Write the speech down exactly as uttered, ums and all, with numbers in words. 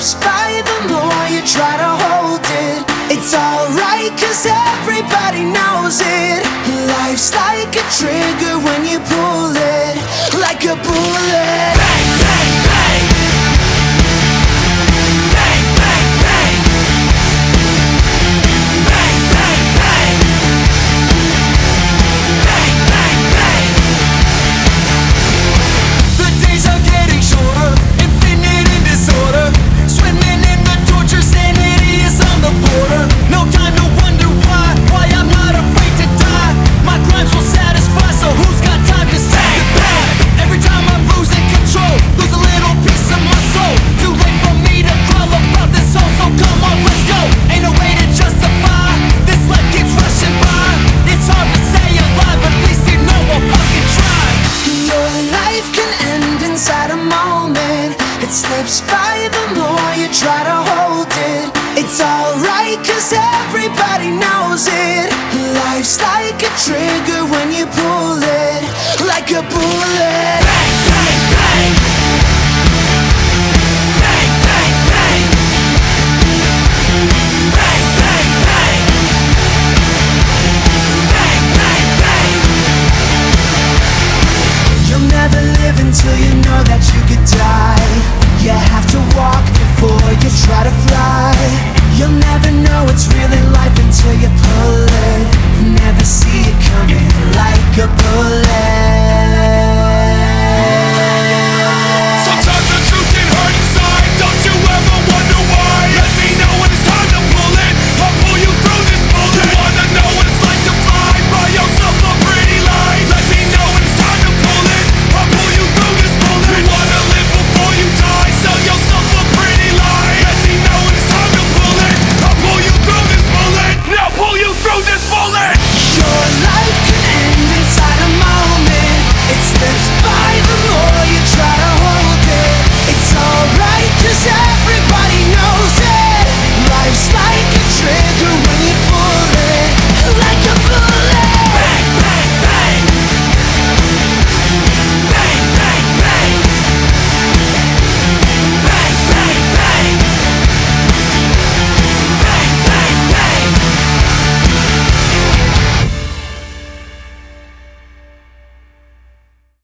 slips by the more you try to hold it. It's alright cause everybody knows it. Life's like a trigger when you pull it, like a bullet. Bang, bang, bang. Bang, bang, bang. Bang, bang, bang. Bang, bang, bang. The days are getting shorter, infinite in disorder. Swimming in the torture, sanity is on the border. No time to wonder why, why I'm not afraid to die. My crimes will satisfy, so who's got time to say goodbye? Every time I'm losing control, lose a little piece of my soul. Too late for me to crawl about this soul, so come on, let's go. Ain't no way to justify, this life keeps rushing by. It's hard to stay alive, but at least you know I'll fucking try. Your life can end inside a moment. It slips by the more you try to hold it. It's alright cause everybody knows it. Life's like a trigger when you pull it, like a bullet. Bang, bang.